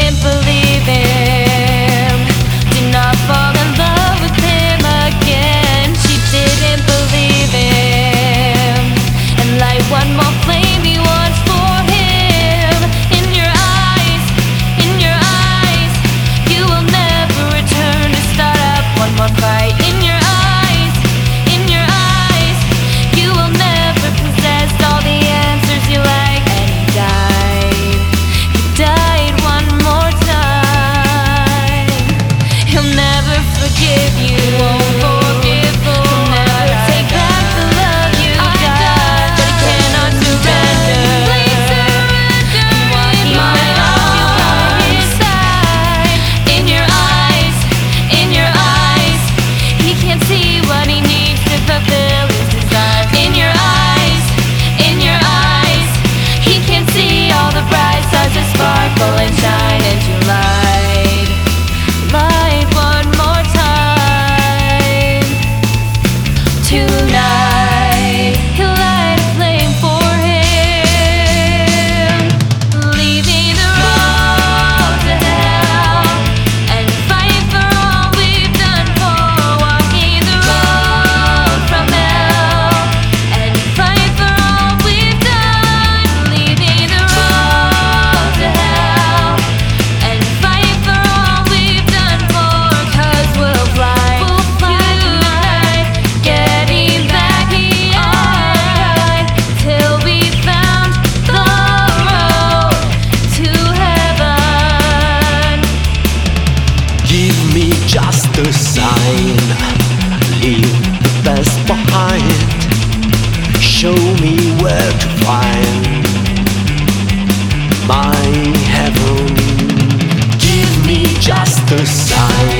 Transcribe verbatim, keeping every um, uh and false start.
didn't believe him, did not fall in love with him again. She didn't believe him and light one more flame he wants for him. In your eyes, in your eyes, you will never return to start up one more fight. In your eyes, in your eyes, you will never possess all the answers you like. And he died, he died one more time. He'll never forgive you, won't forgive, he'll never take back the love you got, but he cannot surrender. Please surrender. And what he meant you by his side. In your eyes, in your eyes, he can't see what he needs to fulfill his desires. In your eyes, in your eyes, he can see all the bright stars that sparkle and shine. And you lied, lied one more time. Tonight, he'll light a flame for him, leaving the road to hell, and fight for all we've done for. Walking the road from hell, and fight for all we've done. Leaving the road to hell, and fight for all we've done for. 'Cause we'll fly, we'll fly tonight, getting back alright, till we found the road to heaven. Give me just a sign, leave the past behind, show me where to find my heaven. Give me just a sign,